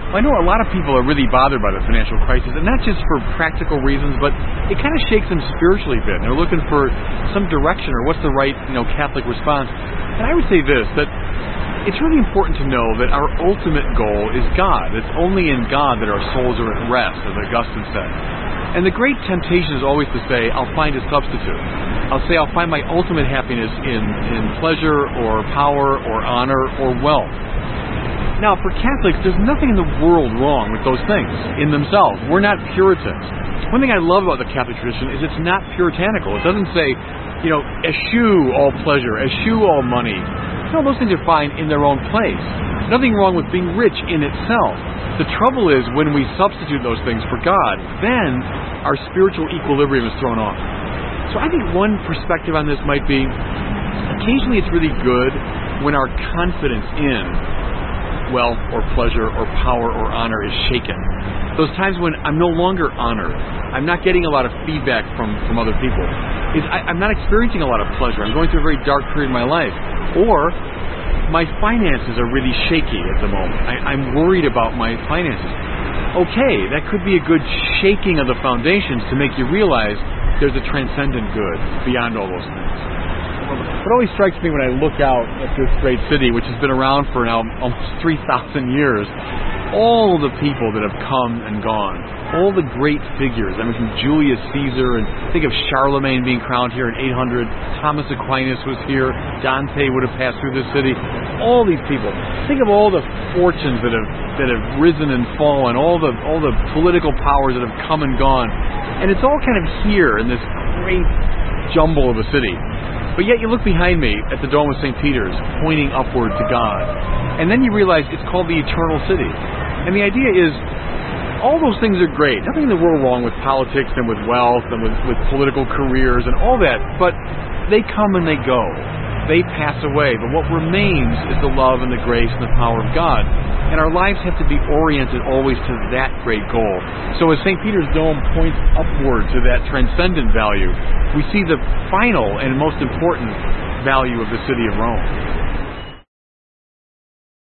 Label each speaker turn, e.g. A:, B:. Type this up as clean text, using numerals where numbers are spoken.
A: I know a lot of people are really bothered by the financial crisis, and not just for practical reasons, but it kind of shakes them spiritually a bit. And they're looking for some direction or what's the right, Catholic response. And I would say this, that it's really important to know that our ultimate goal is God. It's only in God that our souls are at rest, as Augustine said. And the great temptation is always to say, I'll find a substitute. I'll say I'll find my ultimate happiness in pleasure or power or honor or wealth. Now, for Catholics, there's nothing in the world wrong with those things in themselves. We're not Puritans. One thing I love about the Catholic tradition is it's not puritanical. It doesn't say, eschew all pleasure, eschew all money. No, those things are fine in their own place. Nothing wrong with being rich in itself. The trouble is when we substitute those things for God, then our spiritual equilibrium is thrown off. So I think one perspective on this might be, occasionally it's really good when our confidence in wealth or pleasure or power or honor is shaken. Those times when I'm no longer honored, I'm not getting a lot of feedback from other people, I'm not experiencing a lot of pleasure, I'm going through a very dark period in my life, or my finances are really shaky at the moment. I'm worried about my finances. Okay, that could be a good shaking of the foundations to make you realize there's a transcendent good beyond all those things. What always strikes me when I look out at this great city, which has been around for now almost 3,000 years, all the people that have come and gone, all the great figures. I mentioned Julius Caesar, and think of Charlemagne being crowned here in 800. Thomas Aquinas was here. Dante would have passed through this city. All these people. Think of all the fortunes that have risen and fallen, all the political powers that have come and gone, and it's all kind of here in this great jumble of a city. But yet you look behind me at the Dome of St. Peter's, pointing upward to God. And then you realize it's called the Eternal City. And the idea is, all those things are great. Nothing in the world wrong with politics and with wealth and with political careers and all that. But they come and they go. They pass away. But what remains is the love and the grace and the power of God. And our lives have to be oriented always to that great goal. So as St. Peter's Dome points upward to that transcendent value, we see the final and most important value of the city of Rome.